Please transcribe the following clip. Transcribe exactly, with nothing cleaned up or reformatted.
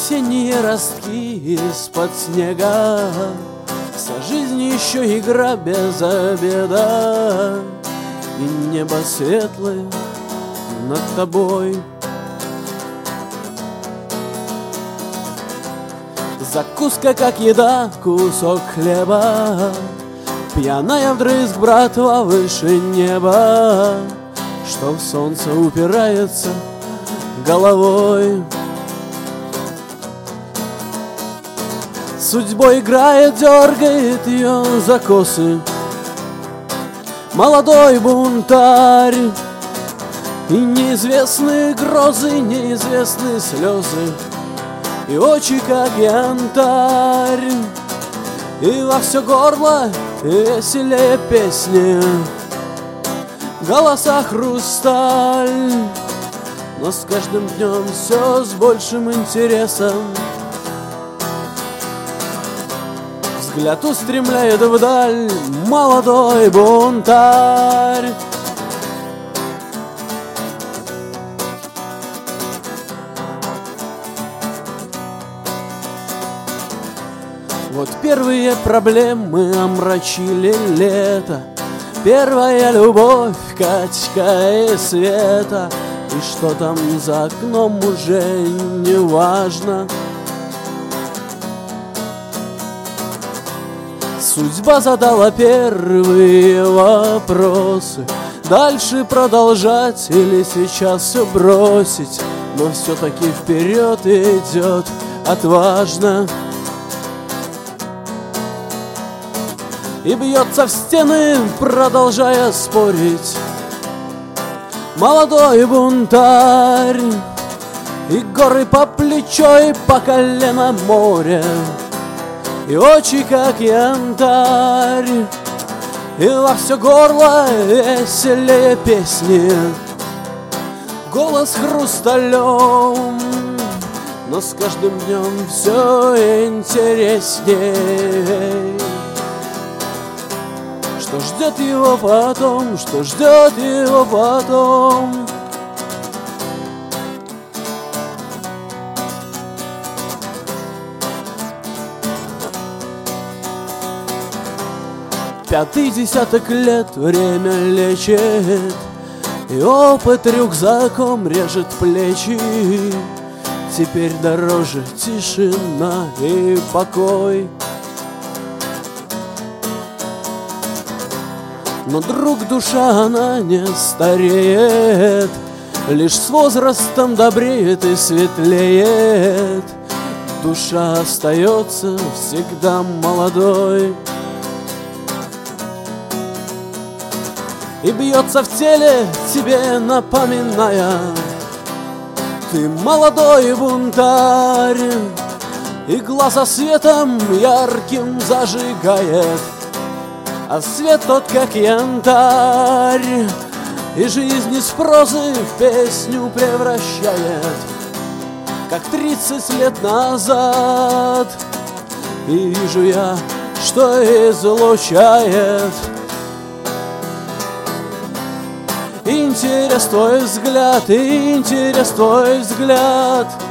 Осенние ростки из-под снега, вся жизнь еще игра без обеда, и небо светлое над тобой. Закуска как еда, кусок хлеба, пьяная вдрызг братва выше неба, что в солнце упирается головой. Судьбой играет, дергает ее за косы молодой бунтарь, и неизвестные грозы, неизвестные слезы, и очи как янтарь, и во все горло веселее песни, голоса хрусталь, но с каждым днем все с большим интересом взгляд устремляет вдаль молодой бунтарь. Вот первые проблемы омрачили лето, первая любовь Катька и Света, и что там за окном уже не важно. Судьба задала первые вопросы: дальше продолжать или сейчас все бросить? Но все-таки вперед идет отважно и бьется в стены, продолжая спорить, молодой бунтарь. И горы по плечо, и по колено море, и очи как янтарь, и во все горло веселее песни, голос хрусталем, но с каждым днем все интересней. Что ждет его потом, что ждет его потом? Пятый десяток лет время лечит, и опыт рюкзаком режет плечи. Теперь дороже тишина и покой. Но, друг, душа, она не стареет, лишь с возрастом добреет и светлеет. Душа остается всегда молодой и бьется в теле, тебе напоминая: ты молодой бунтарь, и глаза светом ярким зажигает, а свет тот как янтарь, и жизнь из прозы в песню превращает, как тридцать лет назад. И вижу я, что излучает интерес твой взгляд, интерес твой взгляд.